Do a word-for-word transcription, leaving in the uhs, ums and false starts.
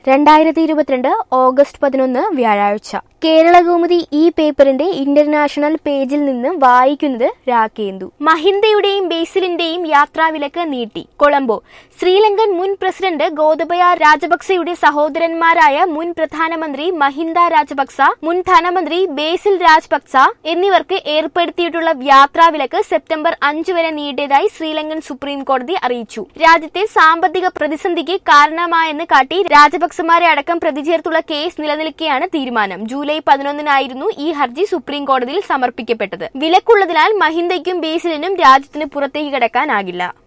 രണ്ടായിരത്തി ഇരുപത്തിരണ്ട് ഓഗസ്റ്റ് പതിനൊന്ന് വ്യാഴാഴ്ച കേരളകൗമുദി ഈ പേപ്പറിന്റെ ഇന്റർനാഷണൽ പേജിൽ നിന്ന് വായിക്കുന്നത് രാകേന്ദു. മഹിന്ദയുടെയും ബേസിലിന്റെയും യാത്രാവിലക്ക് നീട്ടി. കൊളംബോ. ശ്രീലങ്കൻ മുൻ പ്രസിഡന്റ് ഗോതബയ രാജപക്സയുടെ സഹോദരന്മാരായ മുൻ പ്രധാനമന്ത്രി മഹിന്ദ രാജപക്സ, മുൻ ധനമന്ത്രി ബേസിൽ രാജപക്സ എന്നിവർക്ക് ഏർപ്പെടുത്തിയിട്ടുള്ള യാത്രാവിലക്ക് സെപ്റ്റംബർ അഞ്ച് വരെ നീട്ടിയതായി ശ്രീലങ്കൻ സുപ്രീം കോടതി അറിയിച്ചു. രാജ്യത്തെ സാമ്പത്തിക പ്രതിസന്ധിക്ക് കാരണമായെന്ന് കാട്ടി രാജപക്സമാരെ അടക്കം പ്രതി ചേർത്തുള്ള കേസ് നിലനിൽക്കെയാണ് തീരുമാനം. ജൂലൈ പതിനൊന്നിനായിരുന്നു ഈ ഹർജി സുപ്രീം കോടതിയിൽ സമർപ്പിക്കപ്പെട്ടത്. വിലക്കുള്ളതിനാൽ മഹിന്ദയ്ക്കും ബേസിലിനും രാജ്യത്തിന് പുറത്തേക്ക് കടക്കാനാകില്ല.